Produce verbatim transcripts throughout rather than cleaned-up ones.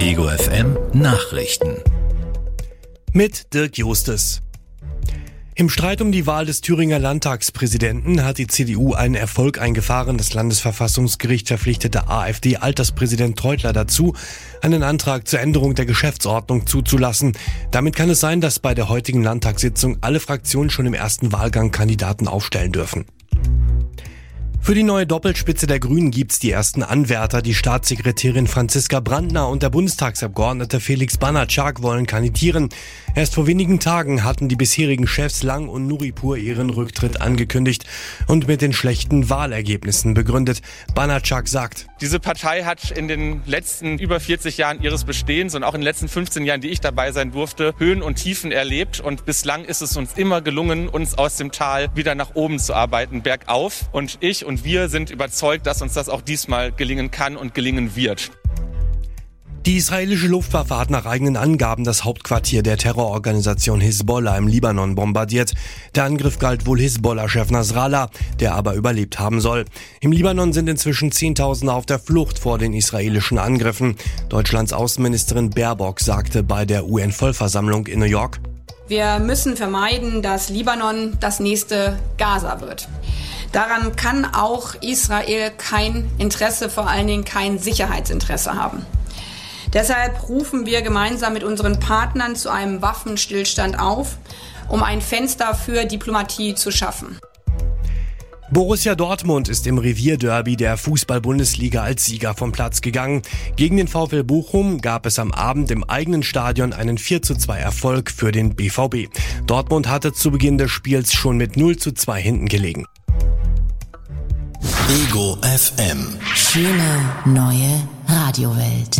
Ego F M Nachrichten mit Dirk Justes. Im Streit um die Wahl des Thüringer Landtagspräsidenten hat die C D U einen Erfolg eingefahren. Das Landesverfassungsgericht verpflichtete AfD-Alterspräsident Treutler dazu, einen Antrag zur Änderung der Geschäftsordnung zuzulassen. Damit kann es sein, dass bei der heutigen Landtagssitzung alle Fraktionen schon im ersten Wahlgang Kandidaten aufstellen dürfen. Für die neue Doppelspitze der Grünen gibt's die ersten Anwärter. Die Staatssekretärin Franziska Brandner und der Bundestagsabgeordnete Felix Banatschak wollen kandidieren. Erst vor wenigen Tagen hatten die bisherigen Chefs Lang und Nuripur ihren Rücktritt angekündigt und mit den schlechten Wahlergebnissen begründet. Banatschak sagt: Diese Partei hat in den letzten über vierzig Jahren ihres Bestehens und auch in den letzten fünfzehn Jahren, die ich dabei sein durfte, Höhen und Tiefen erlebt. Und bislang ist es uns immer gelungen, uns aus dem Tal wieder nach oben zu arbeiten, bergauf. Und ich und wir sind überzeugt, dass uns das auch diesmal gelingen kann und gelingen wird. Die israelische Luftwaffe hat nach eigenen Angaben das Hauptquartier der Terrororganisation Hisbollah im Libanon bombardiert. Der Angriff galt wohl Hisbollah-Chef Nasrallah, der aber überlebt haben soll. Im Libanon sind inzwischen Zehntausende auf der Flucht vor den israelischen Angriffen. Deutschlands Außenministerin Baerbock sagte bei der U N-Vollversammlung in New York: Wir müssen vermeiden, dass Libanon das nächste Gaza wird. Daran kann auch Israel kein Interesse, vor allen Dingen kein Sicherheitsinteresse haben. Deshalb rufen wir gemeinsam mit unseren Partnern zu einem Waffenstillstand auf, um ein Fenster für Diplomatie zu schaffen. Borussia Dortmund ist im Revierderby der Fußball-Bundesliga als Sieger vom Platz gegangen. Gegen den VfL Bochum gab es am Abend im eigenen Stadion einen vier zu zwei Erfolg für den B V B. Dortmund hatte zu Beginn des Spiels schon mit null zu zwei hinten gelegen. Ego F M. Schöne neue Radiowelt.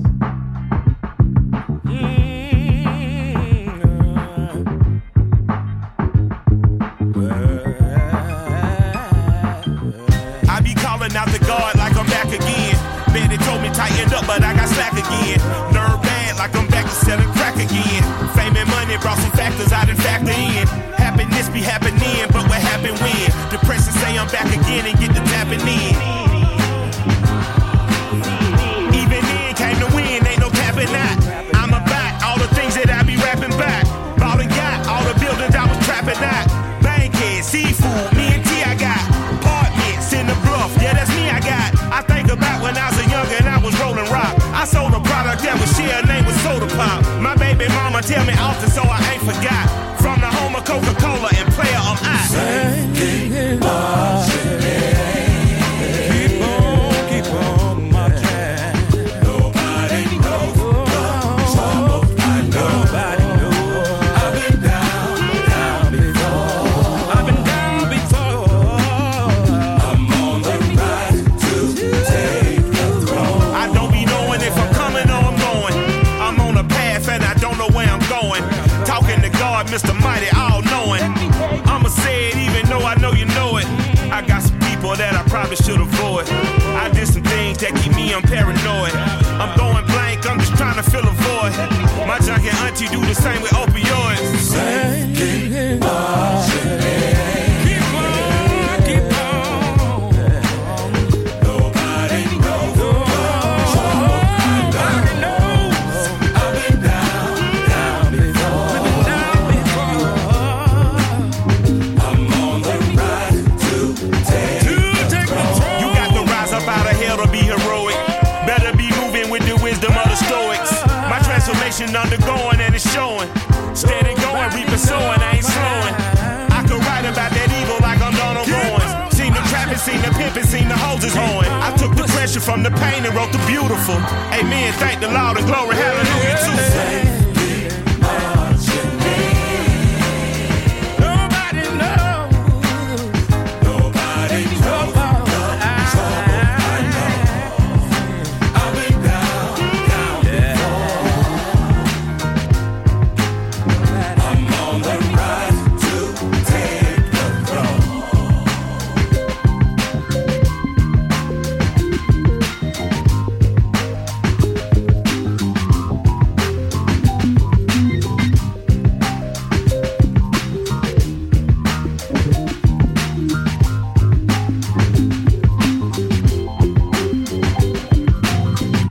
I be calling out the guard like I'm back again. Man, they told me tighten up, but I got slack again. Nerve bad like I'm back to selling crack again. Fame and money brought some factors I didn't factor in. Happiness be happening, but what happened when? Depression say I'm back again and get the tapping in. Even then came the win, ain't no capping out. I'm about all the things that I be rapping back. Bought and got all the buildings I was trapping out. Bankhead, seafood, me and T I got. Apartments in the bluff, yeah that's me I got. I think about when I was a young and I was rolling rock. I sold a product that was share, name was Soda Pop. My baby mama tell me often so I ain't forgot. From the home of Coca-Cola and player I'm out. Keep on, keep on marching. Nobody knows, nobody knows. I've been down, down before. I've been down before. I'm on the rise to take the throne. I don't be knowing if I'm coming or I'm going. I'm on a path and I don't know where I'm going. Talking to God, Mister Mighty, all knowing. I'ma say it even though I know you know it. I got some people that I probably should avoid. I did some things that keep me, I'm paranoid. I'm going blank, I'm just trying to fill a void. My junkie auntie do the same with opioids. Keep on, keep on, keep on. Nobody knows, nobody knows. I've been down, down before. I'm on the rise to take the throne. You got to rise up out of hell to be heroic. Better be moving with the wisdom of the Stoics. My transformation undergoing and it's showing. Steady going, reaping, sowing, I ain't slowing. I could write about that evil like I'm Donald Owens. Seen the trapping, seen the pimping, seen the hoses hoeing. I took the pressure from the pain and wrote the beautiful. Amen, thank the Lord and glory, hallelujah too.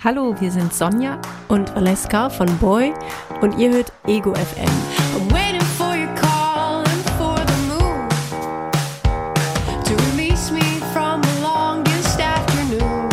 Hallo, wir sind Sonja und Valeska von Boy und ihr hört Ego F M. I'm waiting for your call and for the moon to release me from the longest afternoon.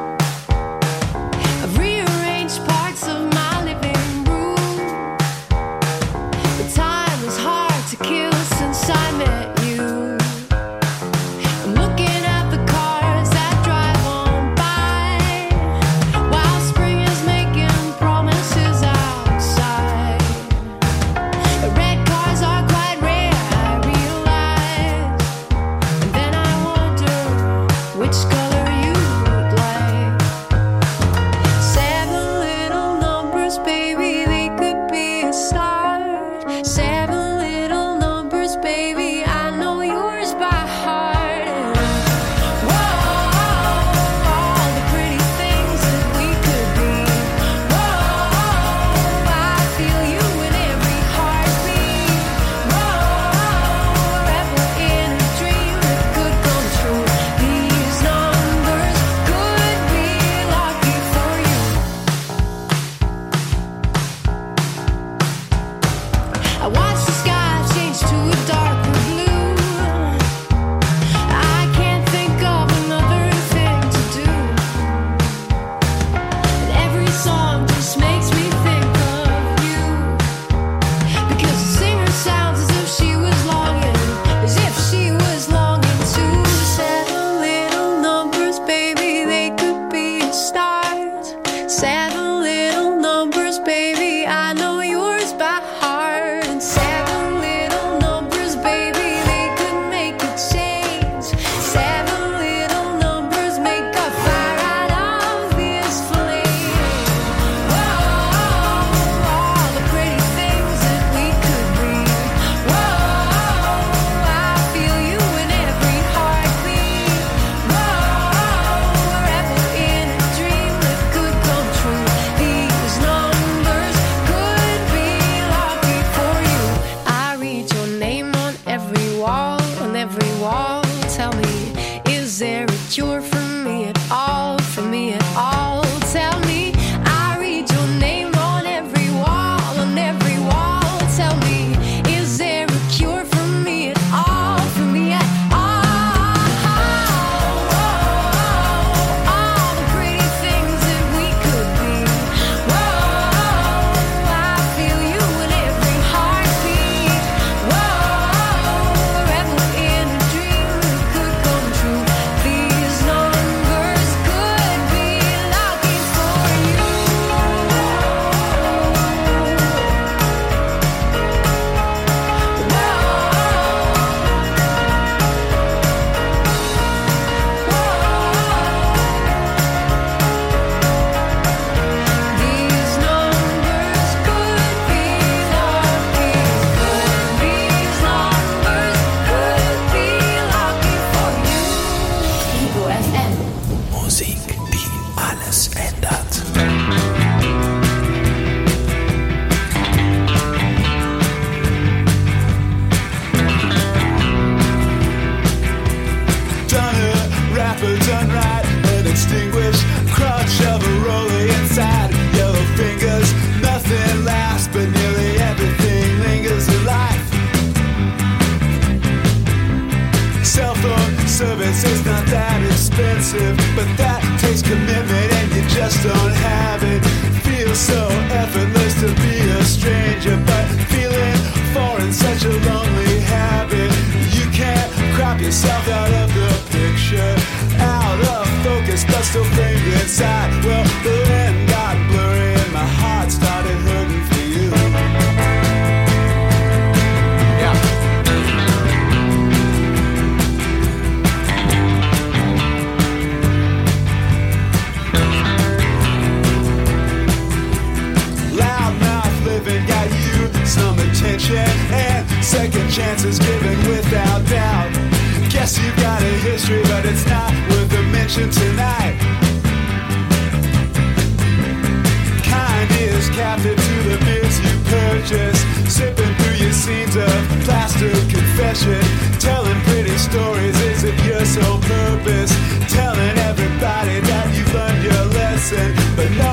I've rearranged parts of my living room. The time is hard to kill since I met you. I'm looking at the cars that drive on by while spring is making promises outside. The red cars are quite rare, I realize. And then I wonder which color you would like. Seven little numbers, baby, they could be a start. Seven little numbers, baby, I know yours by heart. And whoa, all the pretty things that we could be. Whoa, I feel you in every heartbeat. Whoa, forever in a dream that could come true. These numbers could be lucky for you. I watch the sky change to a darker blue. I can't think of another thing to do. And every song just makes me think of you. Because the singer sounds as if she was longing, as if she was longing too. Seven little numbers, baby, they could be a start. Seven little numbers, baby, I know yours by heart. And seven little numbers, baby, they could make a change. Seven little numbers make a fire out of this flame. Whoa, all the pretty things that we could be. Whoa, I feel you in every heartbeat. Whoa, forever in a dream that could come true. These numbers could be lucky for you. I read your name on every wall, on every wall. Tell me, is there a cure for me at all, for me at all? Tell me, I read your name on every wall, on every wall. Tell me, is there a cure for me at all, for me at all? All the pretty things that we could be. Whoa, I feel you in every heartbeat. Whoa, forever in a dream that could come true. These numbers could be lucky for you. These numbers could be lucky. These numbers could be lucky for you. Ego F M. Musik, die alles ändert. Done it, rapper done right, an extinguished crutch of a rolling inside. Yellow fingers, nothing lasts, but nearly everything lingers in life. Cell phone service is not that expensive, but that takes commitment and you just don't have it. Feels so effortless to be a stranger, but feeling foreign, such a lonely habit. You can't crop yourself out of the picture, out of focus, but still framed inside. Well, the land got blurry and my heart started hurting for you. Yeah. Loudmouth living got you some attention and second chances given without doubt. Guess you've got a history, but it's not worth a mention tonight. Kind is captive to the beers you purchase, sipping through your scenes of plastered confession, telling pretty stories is it your sole purpose, telling everybody that you've learned your lesson, but no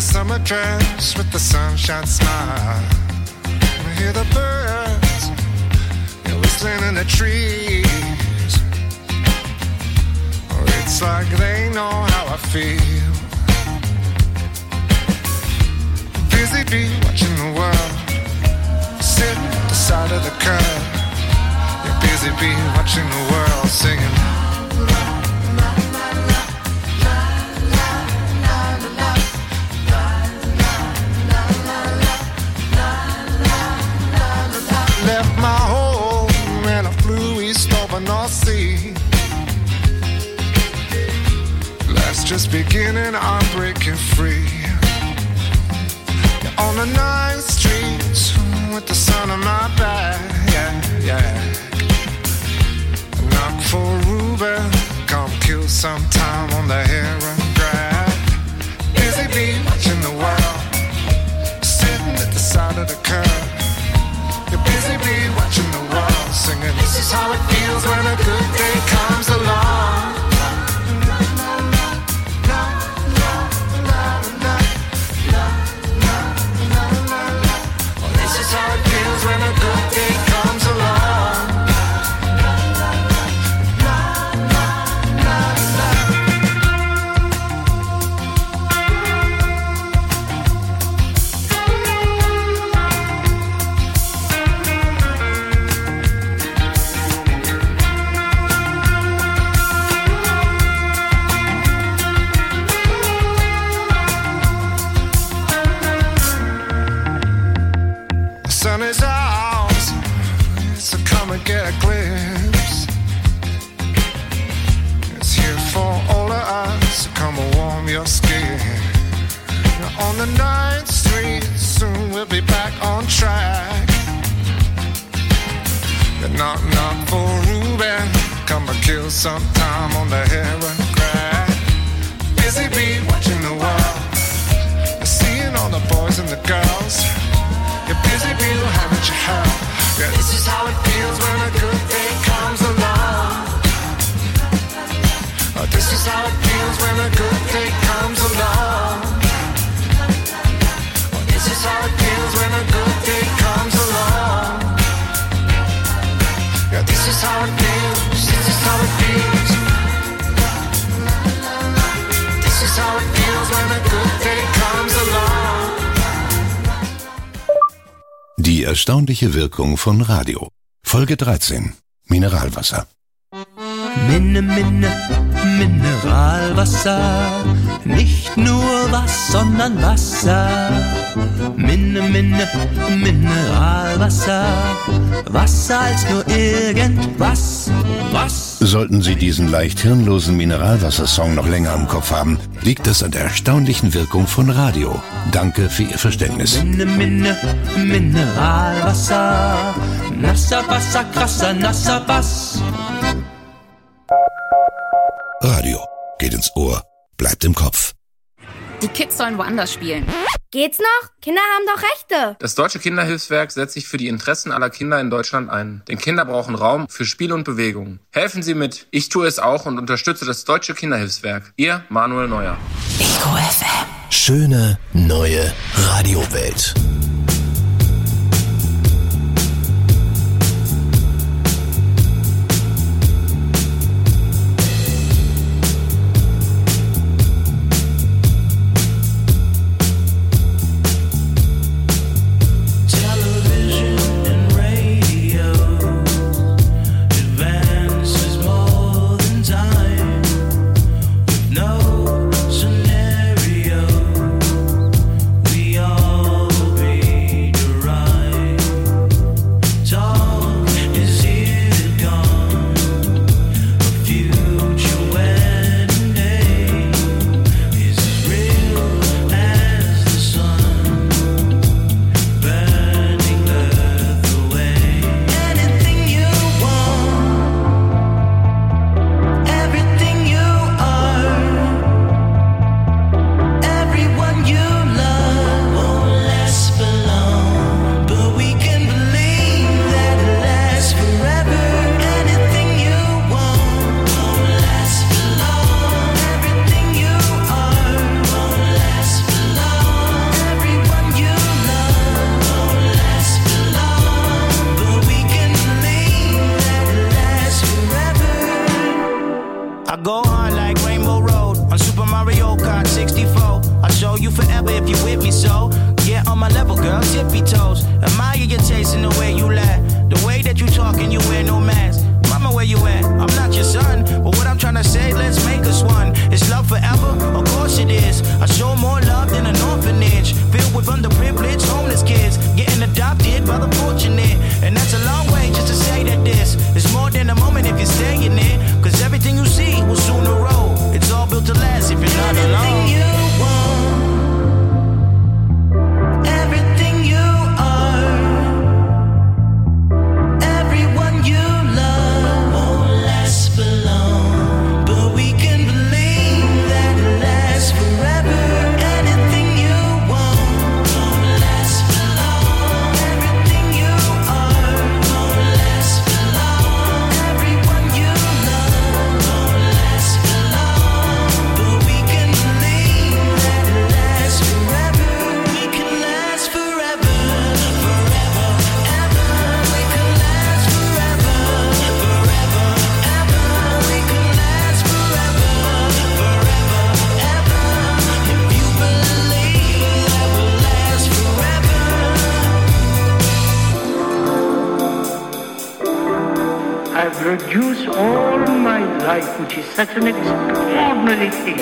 a summer dress with the sunshine smile. I hear the birds, they're whistling in the trees. Oh, it's like they know how I feel. Busy bee watching the world, sitting at the side of the curb. You're busy bee watching the world, singing. Left my home and I flew east over North Sea. Life's just beginning, I'm breaking free. You're on the ninth street with the sun on my back, yeah, yeah. Knock for Ruben, come kill some time on the heron grab. Busy bee watching the world, sitting at the side of the curb. You're busy bee watching the world, singing. This is how it feels when a good day comes along. This is how it feels when a good day comes along. Sun is out, so come and get a glimpse. It's here for all of us, so come and warm your skin. You're on the ninth street, soon we'll be back on track. You knock knock for Ruben, come and kill some time on the heron crag. Busy bee watching the world, seeing all the boys and the girls. You're busy bee having your help. Yeah, this is how it feels when a good day comes along. Oh, this is how it feels when a good day comes along. Oh, this is how it feels when a good day comes along. Yeah, this is how it feels. This is how it feels. This is how it feels when a good day comes along. Die erstaunliche Wirkung von Radio. Folge dreizehn. Mineralwasser. Minne, Minne, Mineralwasser. Nicht nur was, sondern Wasser. Minne, Minne, Mineralwasser. Wasser als nur irgendwas. Was? Sollten Sie diesen leicht hirnlosen Mineralwasser-Song noch länger im Kopf haben, liegt es an der erstaunlichen Wirkung von Radio. Danke für Ihr Verständnis. Minne, Minne, Mineralwasser. Nasser Wasser, krasser, nasser Bass. Radio geht ins Ohr, bleibt im Kopf. Die Kids sollen woanders spielen. Geht's noch? Kinder haben doch Rechte. Das Deutsche Kinderhilfswerk setzt sich für die Interessen aller Kinder in Deutschland ein. Denn Kinder brauchen Raum für Spiel und Bewegung. Helfen Sie mit. Ich tue es auch und unterstütze das Deutsche Kinderhilfswerk. Ihr Manuel Neuer. Ego F M. Schöne neue Radiowelt. Scenario, we all be show you forever if you with me, so get on my level, girl, tippy toes. Admire your taste and the way you laugh, the way that you talk and you wear no mask. Mama, where you at? I'm not your son, but what I'm trying to say, let's make us one. Is love forever? Of course it is. I show more love than an orphanage, filled with underprivileged homeless kids, getting adopted by the fortunate. And that's a long way just to say that this is more than a moment if you're staying it. Cause everything you see will soon erode. It's all built to last if you're not alone. Everything you want, everything you are, everyone you love won't last for long, but we can believe that it lasts forever. Anything you want won't last for long. Everything you are won't last for long. Everyone you love won't last for long, but we can believe that it lasts forever. We can last forever, forever, ever. We can last forever, forever, ever. We can last forever, forever, ever. If you believe that we'll last forever. I've reduced all my life, which is such an extraordinary thing,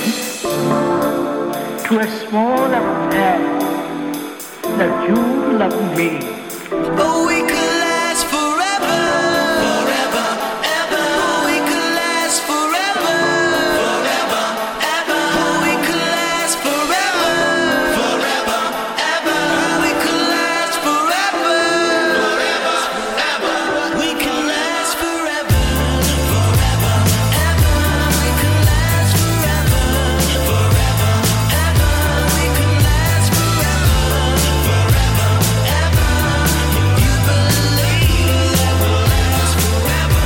to a small affair that you love me. But we could last forever, forever, ever. We could last forever, forever, ever. We could last forever, forever, ever. We could last forever, forever, ever. We could last forever, forever, ever. We could last forever, forever, ever. We could last forever, forever, ever. If you believe that we'll last forever.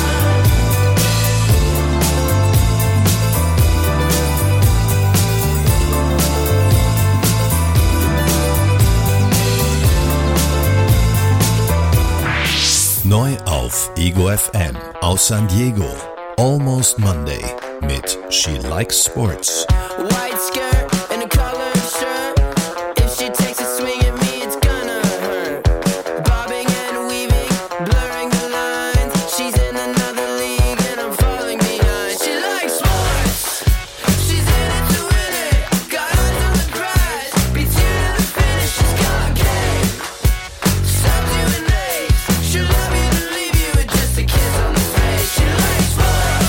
Neu auf Ego F M aus San Diego. Almost Monday mit She Likes Sports. White skirt and a collared shirt. If she takes a swing at me, it's gonna hurt. Bobbing and weaving, blurring the lines. She's in another league and I'm falling behind. She likes sports. She's in it to win it. Got eyes on the prize. Beats you to the finish. She's got game. Subs you an ace. She'll love you to leave you with just a kiss on the face. She likes sports.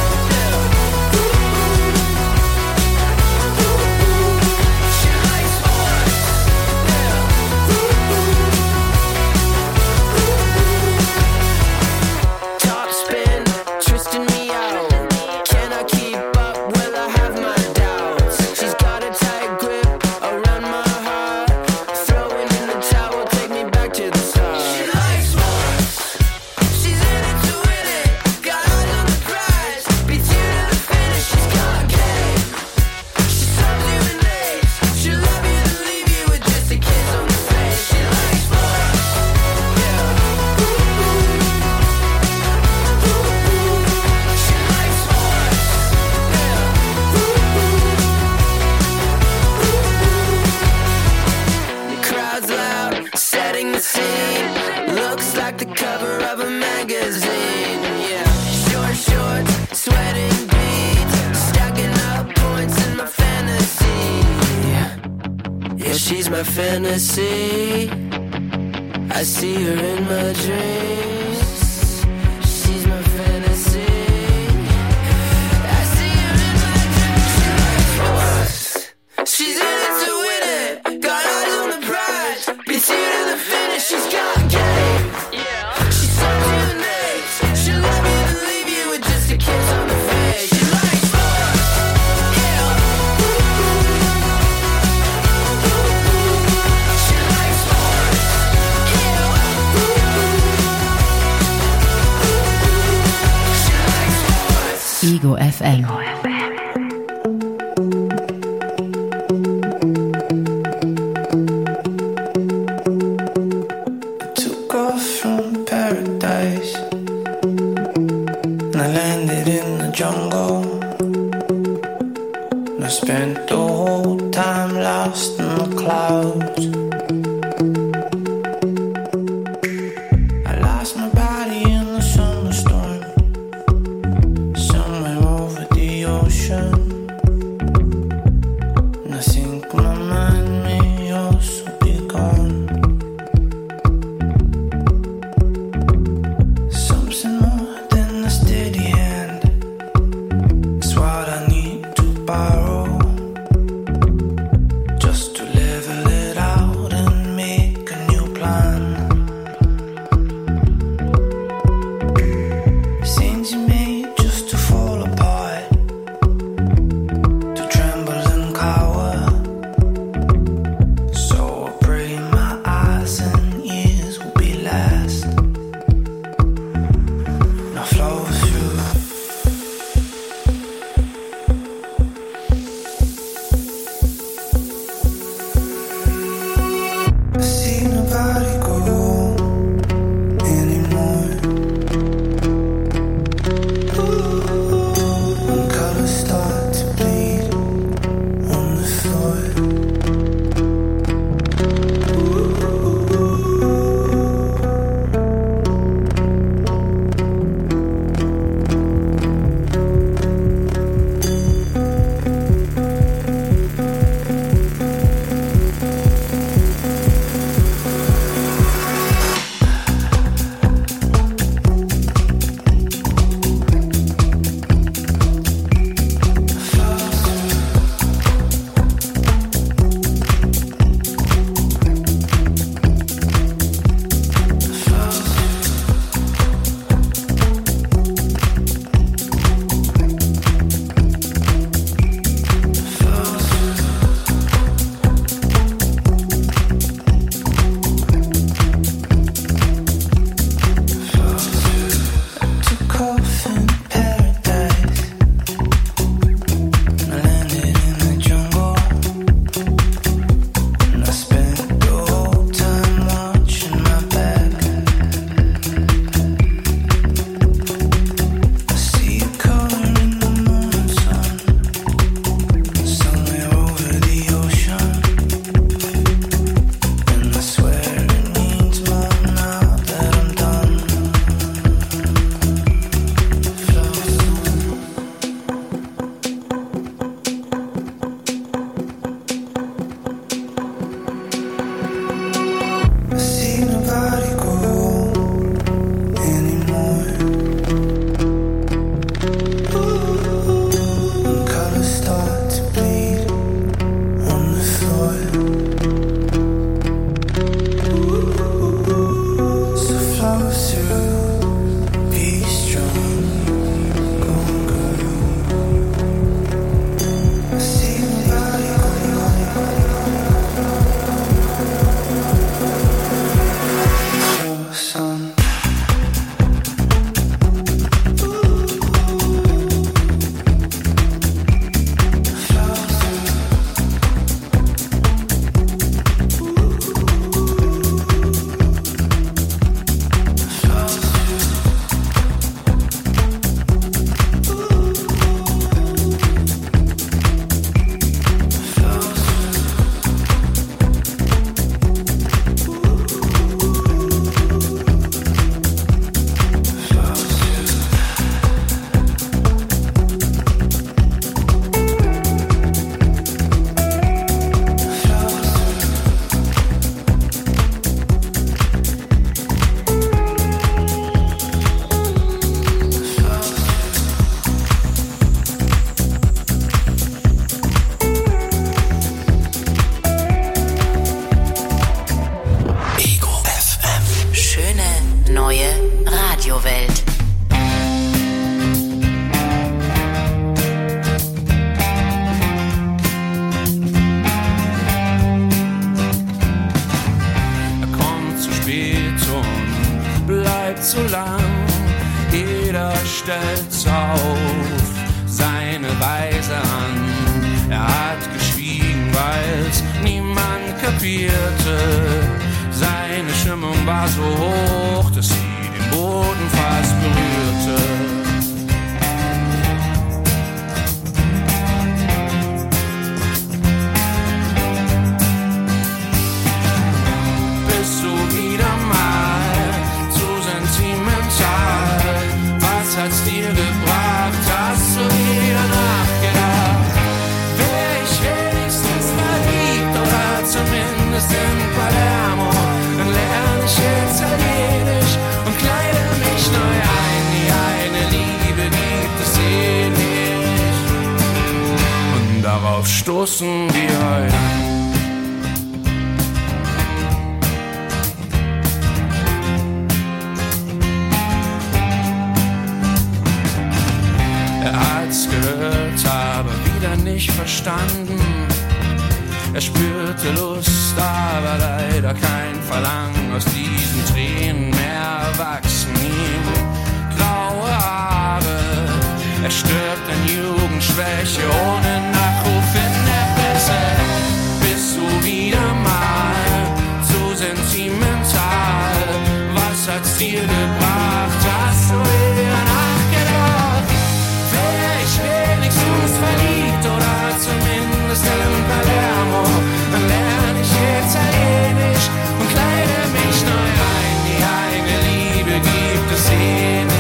She likes sports. Top spin, twisting me out. Can I keep up? Well, I have my doubts. She's got a tight grip around my heart. Throwing in the towel, take me back to the start. She likes sports. She's in it to win it. Got eyes on the prize. Beats you to the finish. She's got game. She subs you an ace. She'll love you to leave you with just a kiss on the face. She likes sports. Yeah. She likes sports. Yeah. Crowds loud, setting the scene. Looks like the cover of a magazine. Yeah. Short shorts, sweating beads, stacking up points in my fantasy. Yeah, she's my fantasy. I see her in my dreams. She's my fantasy. I see her in my dreams. She likes sports. She's in it to win it. Got eyes on the prize. Beats you to the finish. She's got game. She subs you an ace. She'll love you to leave you with just a kiss on the face. She likes sports. Yeah. She likes sports. Yeah. She likes sports. Ego F M. Took off from paradise and I landed in the jungle. And I spent the whole time lost in the clouds. I lost my body in the summer storm, somewhere over the ocean. And I think my mind may also be gone. Something more than a steady hand is what I need to borrow. zu lang. Jeder stellt's auf seine Weise an. Er hat geschwiegen, weil's niemand kapierte. Seine Stimmung war so hoch, dass sie den Boden fast berührte. stoßen wir heute an. Er hat's gehört, aber wieder nicht verstanden. Er spürte Lust, aber leider kein Verlangen. Aus diesen Tränen mehr wachsen ihm graue Haare. Er stirbt an Jugendschwäche ohne Nachruf in der Presse. Bist du wieder mal so sentimental? Was hat's dir gebracht? Hast du eher nachgedacht? Wär ich wenigstens verliebt oder zumindest in Palermo, dann lerne ich Italienisch und kleide mich neu ein. Die eine Liebe gibt es eh nicht.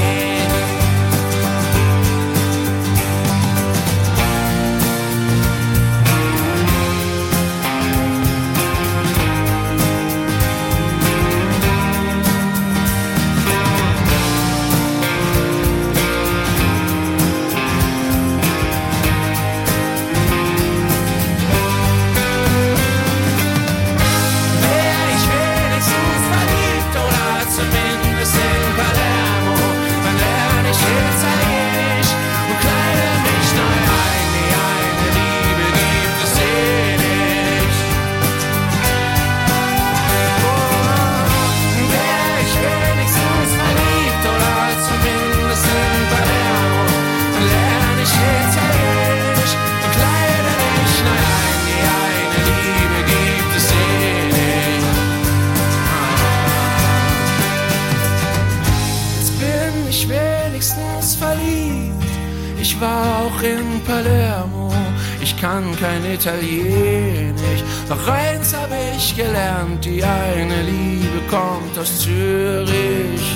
Ich war auch in Palermo, ich kann kein Italienisch, doch eins hab ich gelernt, die eine Liebe kommt aus Zürich.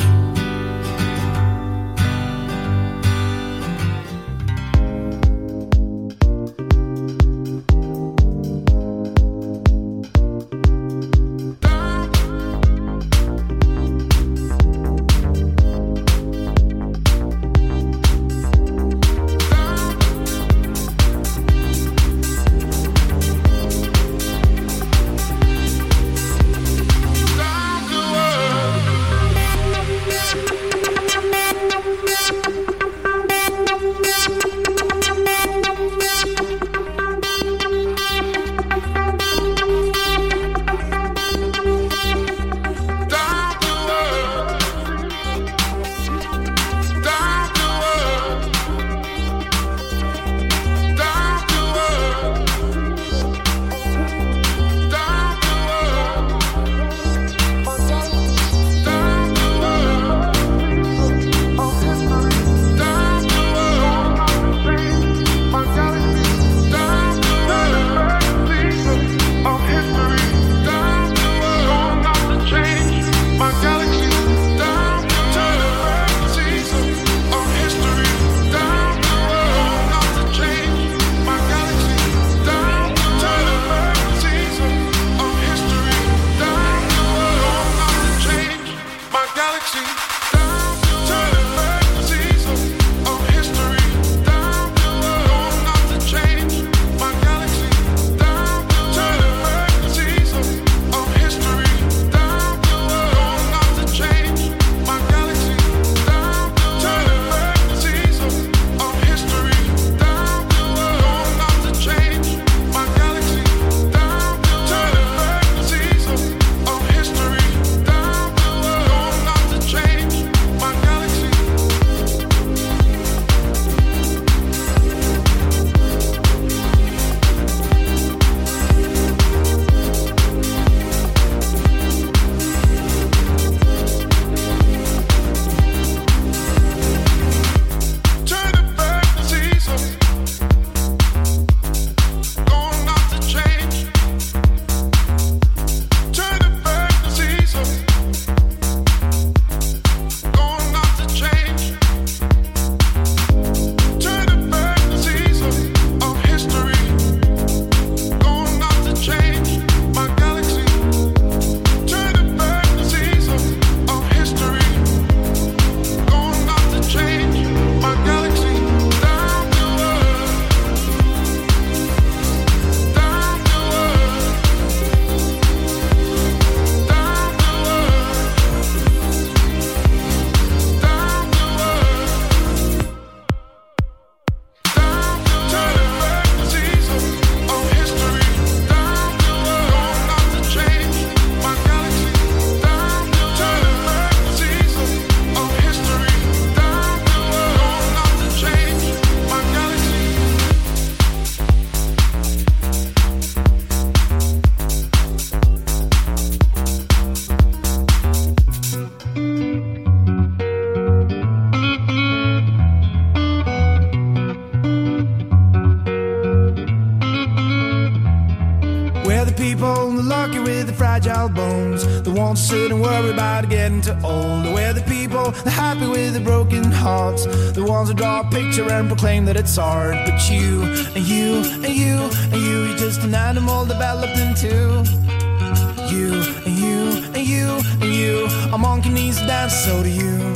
people, the lucky with the fragile bones, the ones who sit and worry about getting too old. We're the people, the happy with the broken hearts, the ones who draw a picture and proclaim that it's art. But you, and you, and you, and you, you're just an animal developed into. You, and you, and you, and you, a monkey needs to dance, so do you.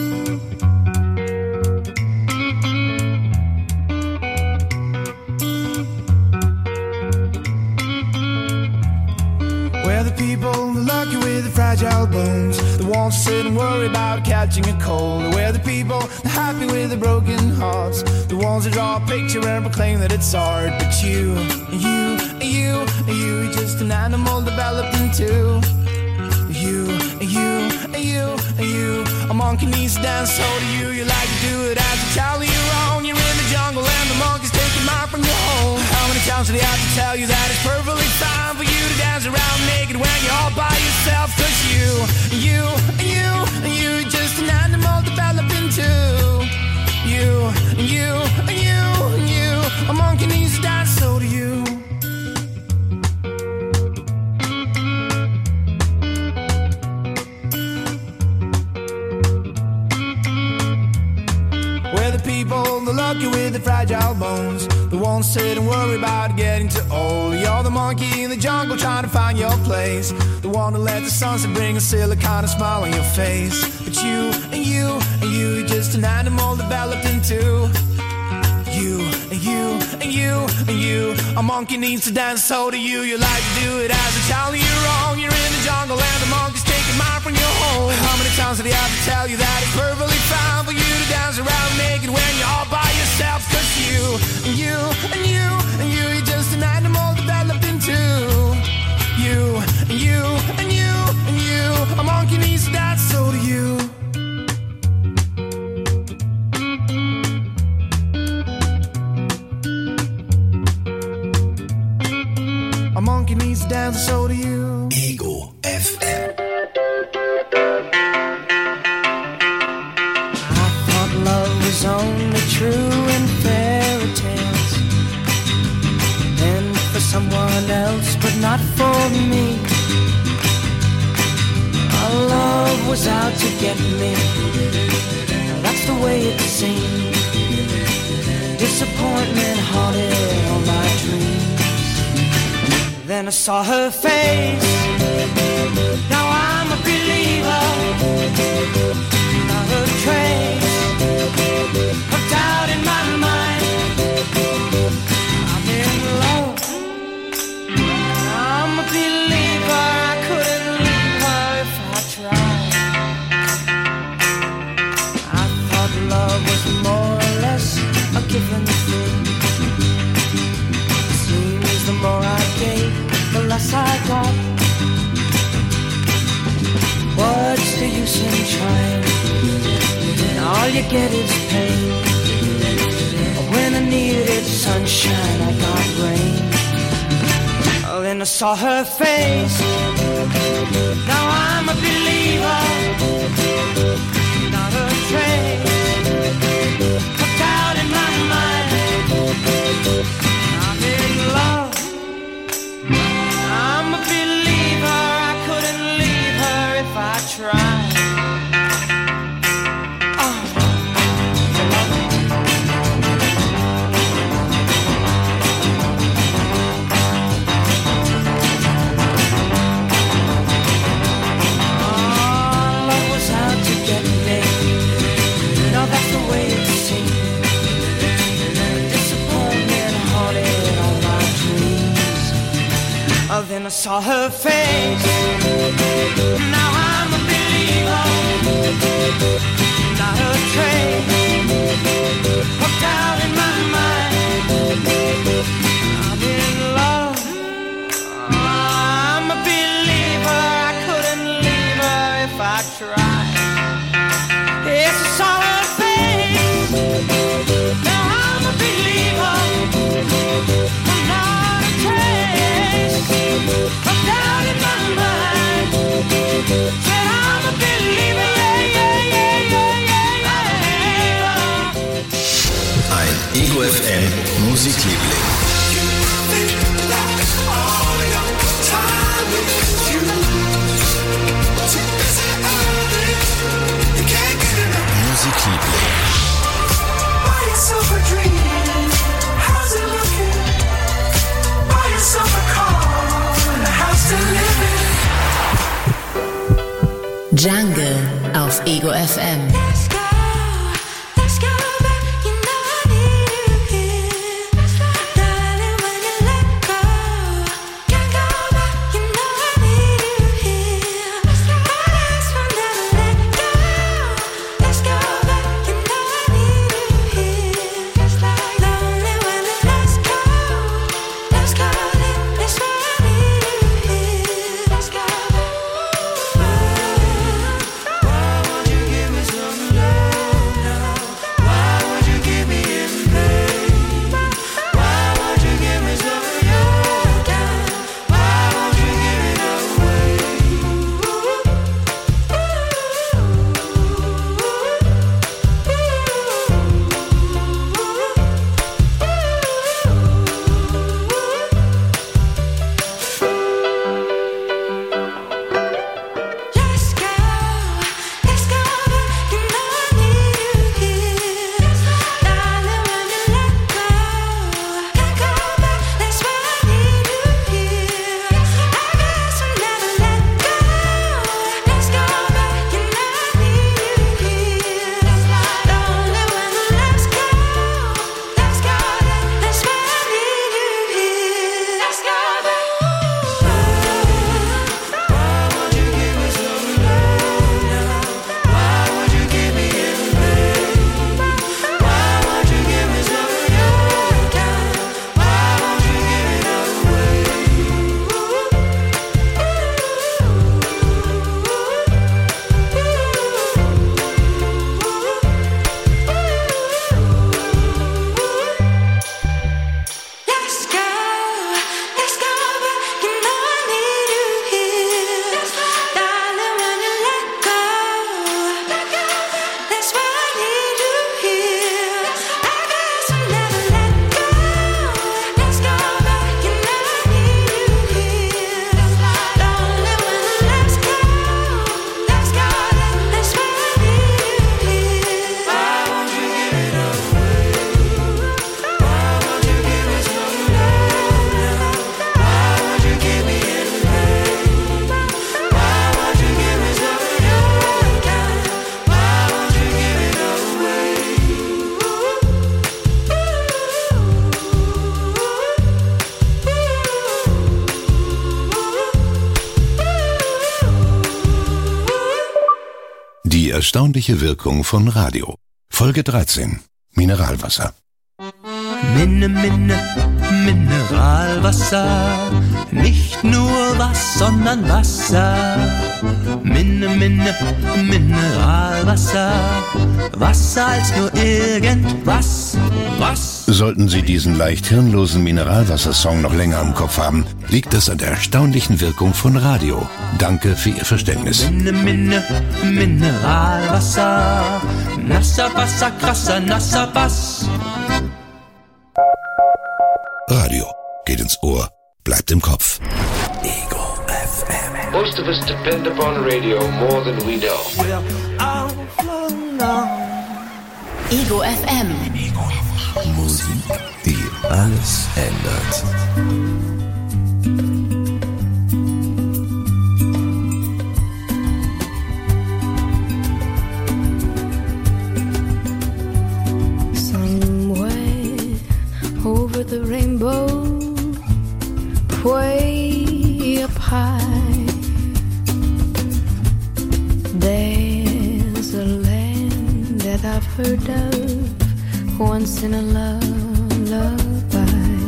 We're the people, the lucky with the fragile bones, the ones who sit and worry about catching a cold. We're the people, the happy with the broken hearts, the ones who draw a picture and proclaim that it's art. But you, and you, and you, and you, you're just an animal developed into. You, and you, and you, and you, a monkey needs to dance, so do you. You like to do it as a child of your own. You're in the jungle and the monkeys take your mind from your home. How many times do they have to tell you that it's perfectly fine for you to dance around naked when you're all by yourself? Cause you, and you, and you, and you, you're just an animal developed into. You, and you, and you, and you, a monkey needs to dance, so do you. People, the lucky with the fragile bones, the ones sit and worry about getting too old. You're the monkey in the jungle trying to find your place, the one who let the sunset bring a silly kind of smile on your face. But you, and you, and you, you're just an animal developed into. You, and you, and you, and you, a monkey needs to dance, so do you. You like to do it as a child of your own. You're in the jungle and the monkeys take your mind from your home. How many times did he have to tell you that it's perfectly fine for you to dance around naked when you're all by yourself? Cause you, and you, and you, and you, you're just an animal developed into. You, and you, and you, and you, a monkey needs to dance, so do you. A monkey needs to dance, so do you. Ego F M. I thought love was only true in fairy tales, and for someone else, but not for me. Our love was out to get me. That's the way it seemed. Disappointment haunted all my dreams. Then I saw her face. Now I'm a believer. Not a trace of doubt in my mind. I'm in love. I'm a believer. I couldn't leave her if I tried. I thought love was more or less a given thing. Seems the more I gave, the less I got. What's the use in trying? And all you get is pain. When I needed sunshine, I got rain. Oh, then I saw her face. Now I'm a believer. Not a trace of doubt in my mind. I'm in love. I'm a believer. I couldn't leave her if I tried. Then I saw her face. Now I'm a believer. Not a trace of doubt in my mind. I'm in love. I'm a believer. I couldn't leave her if I tried. Yes, I saw her face. Now I'm a believer. Not a trace of doubt in my mind. Said I'm a believer, yeah, yeah, yeah, yeah, yeah, yeah. Ein Jungle auf Ego F M. Die erstaunliche Wirkung von Radio. Folge dreizehn. Mineralwasser. Minne, Minne, Mineralwasser. Nicht nur was, sondern Wasser. Minne, Minne, Mineralwasser. Wasser als nur irgendwas. Was? Sollten Sie diesen leicht hirnlosen Mineralwassersong noch länger im Kopf haben, liegt es an der erstaunlichen Wirkung von Radio. Danke für Ihr Verständnis. Minne, Minne, Mineralwasser. Nasser Wasser, krasser, nasser Bass. Radio geht ins Ohr, bleibt im Kopf. Ego F M. Most of us depend upon radio more than we know. Ego F M. Musik, die alles ändert. Over the rainbow, way up high, there's a land that I've heard of once in a lullaby.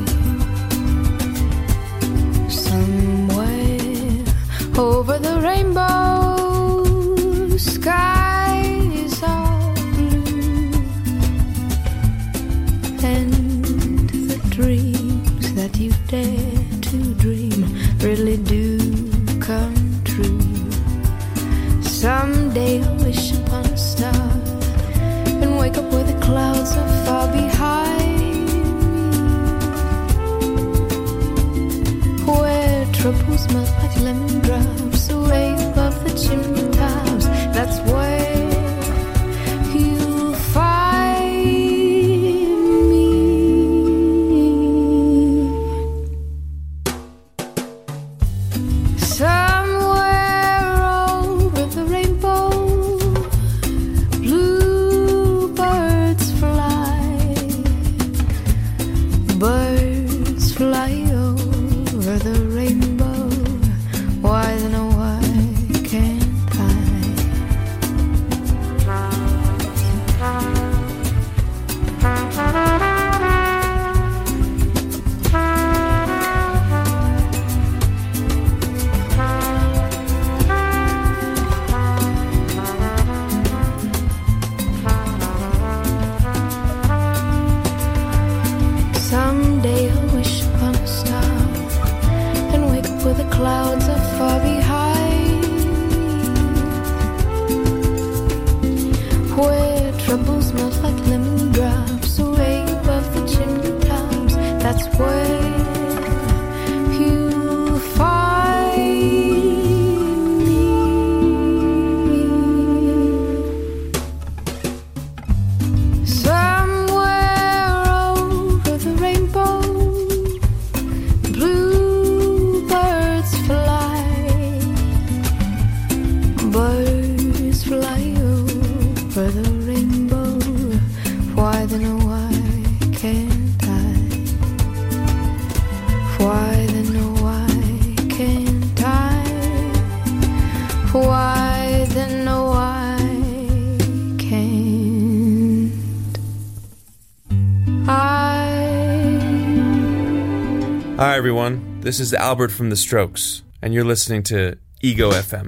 Somewhere over the rainbow, skies are blue, and dreams that you dare to dream really do come true. Someday I'll wish upon a star and wake up where the clouds are far behind me, where troubles melt like lemon drops away above the chimney tops. That's where you'll find somewhere over the rainbow. so far behind, where trouble smells like lemon drops away above the chimney tops. That's where you find me. Somewhere over the rainbow, bluebirds fly, birds fly over the rainbow. Why then oh why can't I? Why then oh why can't I? Why then oh why can't I? Hi, everyone. This is Albert from The Strokes, and you're listening to Ego F M.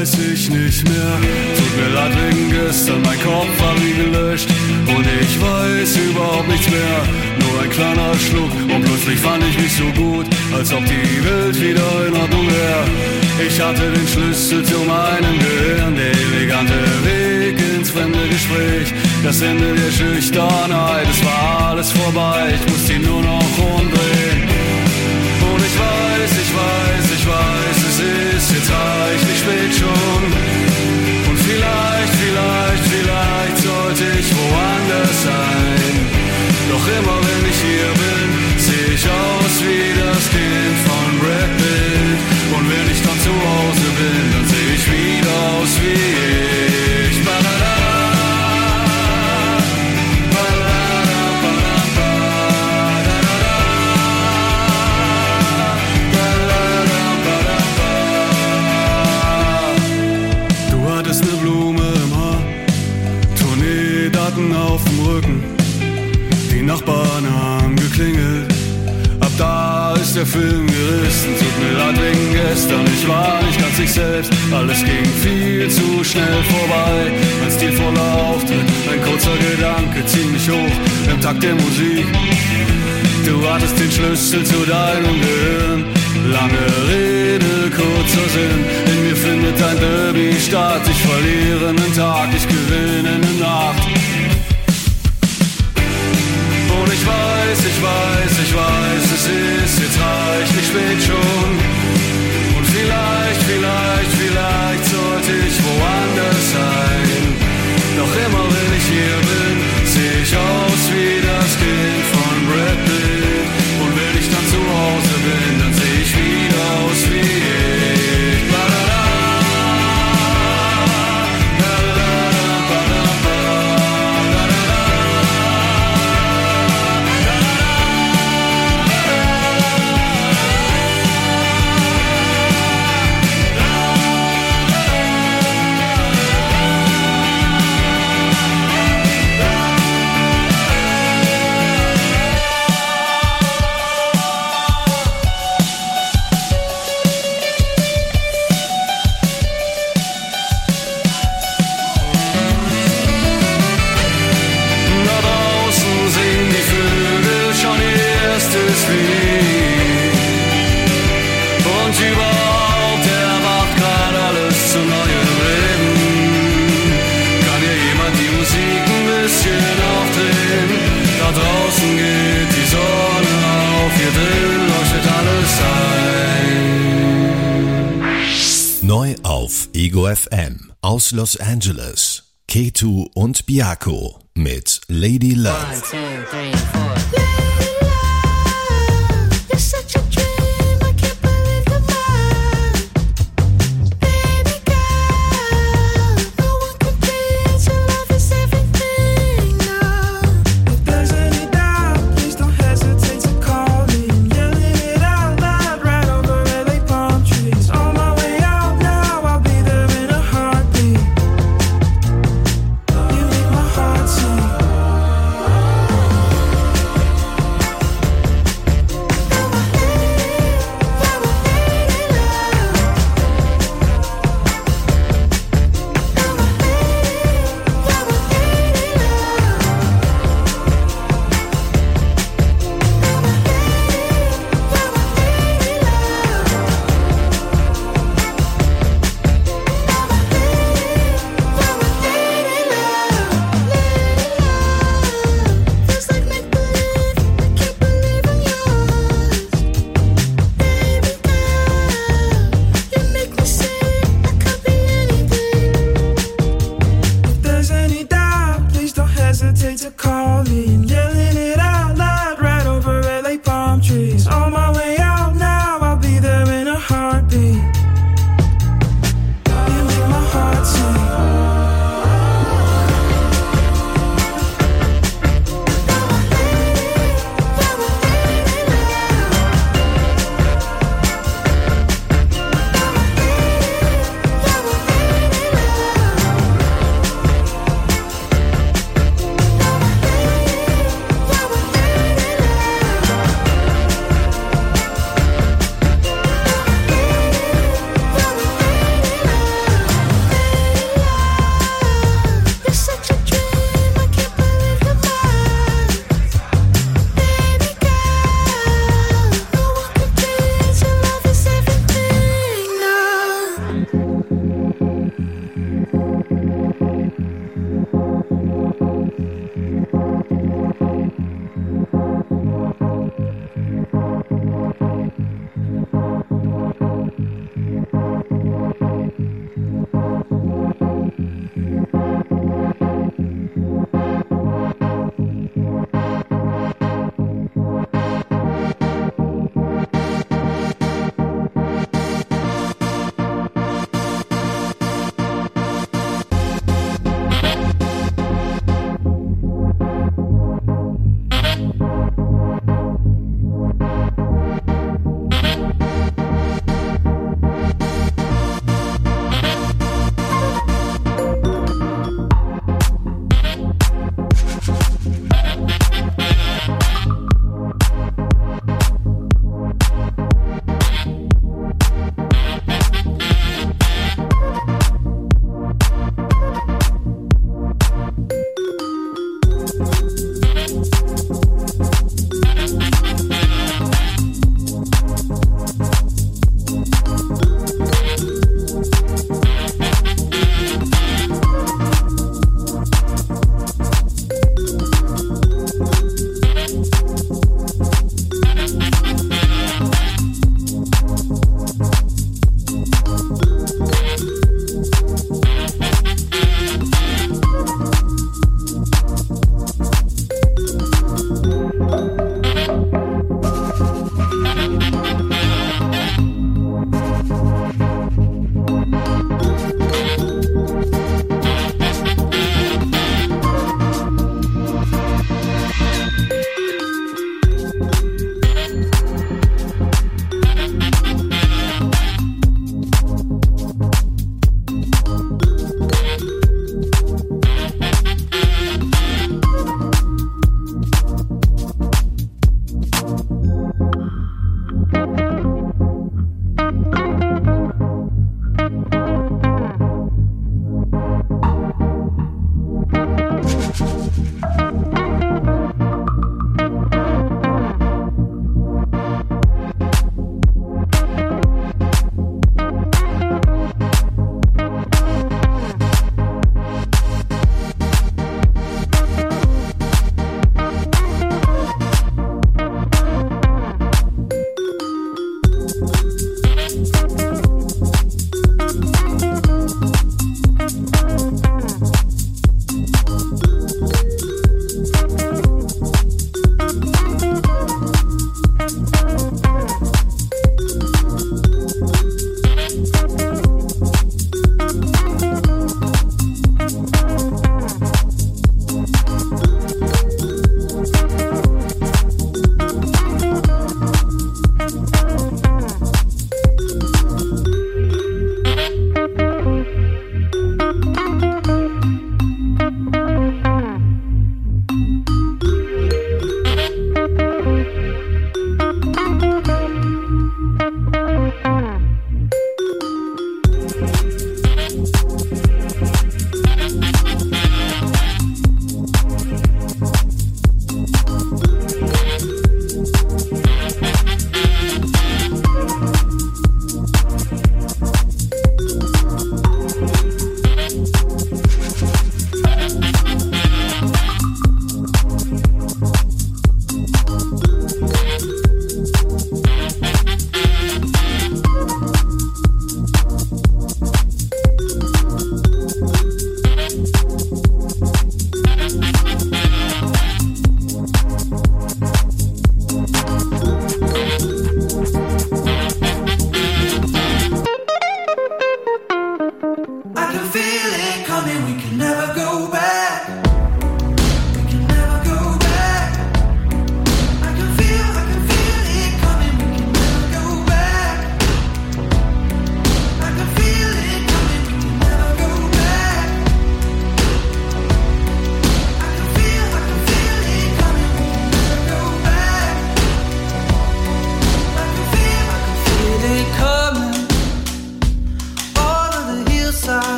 weiß ich nicht mehr. Tut mir leid wegen gestern, mein Kopf war wie gelöscht. Und ich weiß überhaupt nichts mehr, nur ein kleiner Schluck. Und plötzlich fand ich mich so gut, als ob die Welt wieder in Ordnung wäre. Ich hatte den Schlüssel zu meinem Gehirn, der elegante Weg ins fremde Gespräch. Das Ende der Schüchternheit, es war alles vorbei, ich musste ihn nur noch umdrehen. Und ich weiß, ich weiß, ich weiß, es ist jetzt reichlich spät schon. Und vielleicht, vielleicht, vielleicht sollte ich woanders sein. Doch immer wenn ich hier bin, sehe ich aus wie das Kind von Brad Pitt. Und wenn ich dann zu Hause bin, dann sehe ich wieder aus wie ich. Ba-da-da. Auf dem Rücken, die Nachbarn haben geklingelt. Ab da ist der Film gerissen. Tut mir leid wegen gestern, ich war nicht ganz ich selbst. Alles ging viel zu schnell vorbei. Ein stilvoller Auftritt, ein kurzer Gedanke, ziemlich hoch im Takt der Musik. Du hattest den Schlüssel zu deinem Gehirn. Lange Rede, kurzer Sinn. In mir findet ein Derby statt. Ich verliere einen Tag, ich gewinne eine Nacht. Und ich weiß, ich weiß, ich weiß, es ist jetzt reichlich spät schon. Und vielleicht, vielleicht, vielleicht sollte ich woanders sein. Doch immer wenn ich hier bin, sehe ich aus wie das Kind von Brad Pitt. Und wenn ich dann zu Hause bin, dann sehe ich wieder aus wie ich. Ba-da-da. Und überhaupt erwacht gerade alles zu neuem Leben. Kann hier jemand die Musik ein bisschen aufdrehen? Da draußen geht die Sonne auf, hier drin leuchtet alles ein. Neu auf Ego F M aus Los Angeles. Ketu und Biako mit Lady Love. One, two, three, four.